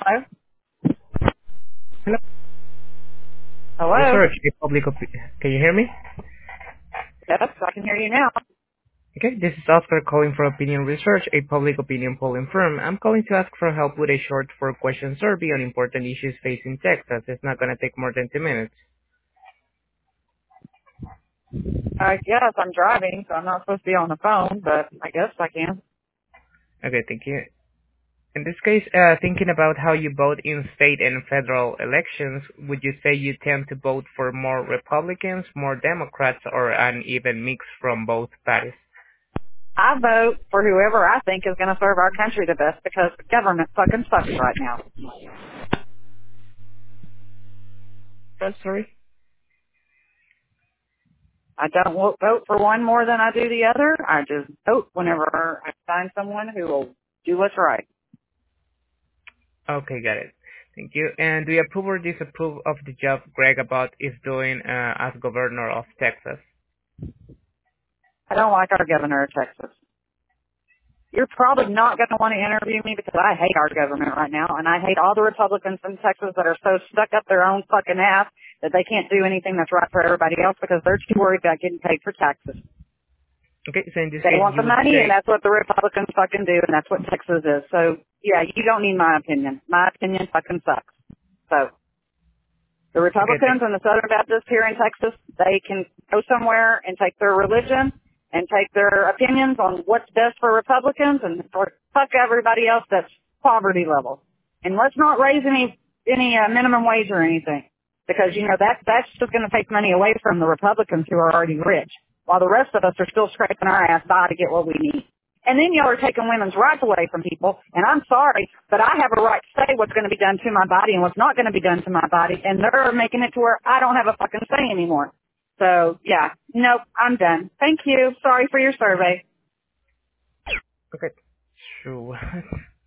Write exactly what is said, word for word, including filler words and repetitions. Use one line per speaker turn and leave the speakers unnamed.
Hello?
Hello.
Hello?
Research, a public opi- Can you hear me?
Yes, I can hear you now.
Okay, this is Oscar calling for Opinion Research, a public opinion polling firm. I'm calling to ask for help with a short four-question survey on important issues facing Texas. It's not going to take more than two minutes.
I guess I'm driving, so I'm not supposed to be on the phone, but I guess I can.
Okay, thank you. In this case, uh, thinking about how you vote in state and federal elections, would you say you tend to vote for more Republicans, more Democrats, or an even mix from both parties?
I vote for whoever I think is going to serve our country the best because the government fucking sucks right now.
Oh, sorry.
I don't wo- vote for one more than I do the other. I just vote whenever I find someone who will do what's right.
Okay, got it. Thank you. And do you approve or disapprove of the job Greg Abbott is doing uh, as governor of Texas?
I don't like our governor of Texas. You're probably not going to want to interview me because I hate our government right now, and I hate all the Republicans in Texas that are so stuck up their own fucking ass that they can't do anything that's right for everybody else because they're too worried about getting paid for taxes.
Okay, so in this
They
case,
want
you
the
would
money, and
say,
that's what the Republicans fucking do, and that's what Texas is. So, yeah, you don't need my opinion. My opinion fucking sucks. So, the
okay,
Republicans
thank,
and the Southern Baptists here in Texas, they can go somewhere and take their religion and take their opinions on what's best for Republicans and for fuck everybody else that's poverty level. And let's not raise any any uh, minimum wage or anything because you know that that's just going to take money away from the Republicans who are already rich, while the rest of us are still scraping our ass by to get what we need. And then y'all are taking women's rights away from people, and I'm sorry, but I have a right to say what's going to be done to my body and what's not going to be done to my body, and they're making it to where I don't have a fucking say anymore. So, yeah, nope, I'm done. Thank you. Sorry for your survey.
okay, sure.